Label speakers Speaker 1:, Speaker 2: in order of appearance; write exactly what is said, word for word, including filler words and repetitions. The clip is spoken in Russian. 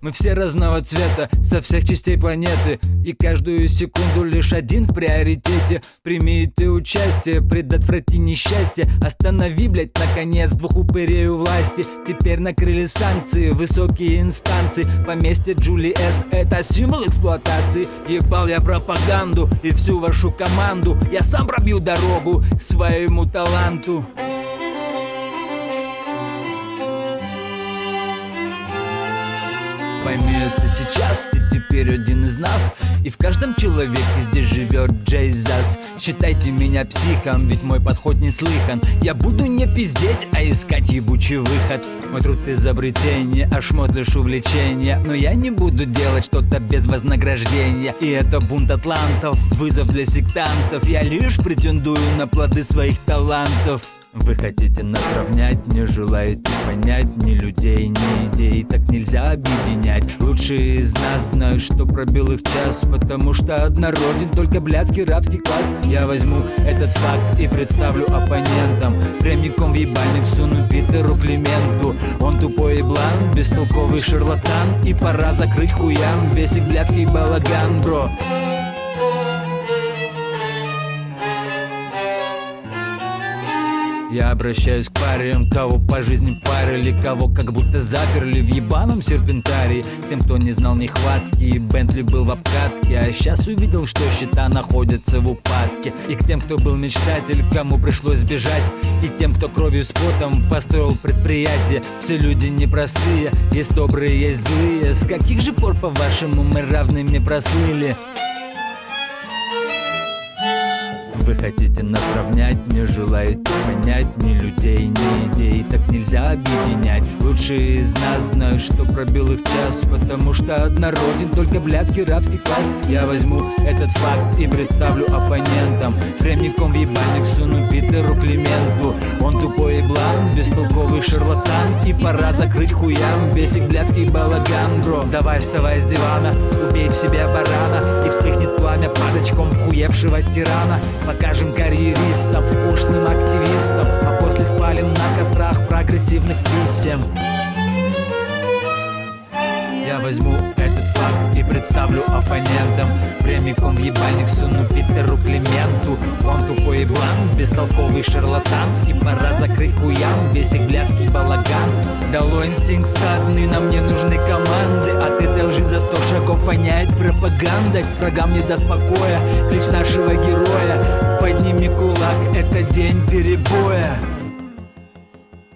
Speaker 1: Мы все разного цвета, со всех частей планеты, и каждую секунду лишь один в приоритете. Прими и ты участие, предотврати несчастье. Останови, блять, наконец, двух упырей у власти. Теперь накрыли санкции, высокие инстанции. Поместье Джули С — это символ эксплуатации. Ебал я пропаганду и всю вашу команду. Я сам пробью дорогу своему таланту. Пойми это сейчас, ты теперь один из нас. И в каждом человеке здесь живет Джейзас. Считайте меня психом, ведь мой подход не слыхан. Я буду не пиздеть, а искать ебучий выход. Мой труд изобретение, а шмот лишь увлечение. Но я не буду делать что-то без вознаграждения. И это бунт атлантов, вызов для сектантов. Я лишь претендую на плоды своих талантов. Вы хотите нас равнять, не желаете понять ни людей, ни идей, так нельзя объединять. Лучшие из нас знают, что пробил их час, потому что однороден только блядский рабский класс. Я возьму этот факт и представлю оппонентам, прямиком в ебальник суну Питеру Клименту. Он тупой еблан, бестолковый шарлатан, и пора закрыть хуям весь их блядский балаган, бро. Я обращаюсь к парям, кого по жизни парили, кого как будто заперли в ебаном серпентарии. Тем, кто не знал нехватки, Бентли был в обкатке, а сейчас увидел, что счета находятся в упадке. И к тем, кто был мечтатель, кому пришлось бежать, и тем, кто кровью с потом построил предприятие. Все люди непростые, есть добрые, есть злые. С каких же пор, по-вашему, мы равными прослыли? Вы хотите нас равнять, не желаете понять ни людей, ни идей, так нельзя объединять. Лучшие из нас знают, что пробил их час, потому что однороден только блядский рабский класс. Я возьму этот факт и представлю оппонентам, прямиком в ебальник суну Питеру Клименту. Он тупой еблан, бестолковый шарлатан, и пора закрыть хуям весь их блядский балаган, бро. Давай вставай с дивана, убей в себя барана, и вспыхнет пламя падочком вхуевшего тирана. Покажем карьеристам, ушлым активистам, а после спалим на кострах прогрессивных писем. Я возьму этот факт и представлю оппонентам, прямиком в ебальник суну Питеру Клименту. Он тупой еблан, бестолковый шарлатан, и пора закрыть хуям весь их блядский балаган. Дало инстинкт стадный, нам не нужны команды, от этой лжи за сто шагов воняет пропаганда. Врагам не даст покоя клич нашего героя. Подними кулак, это день перебоя.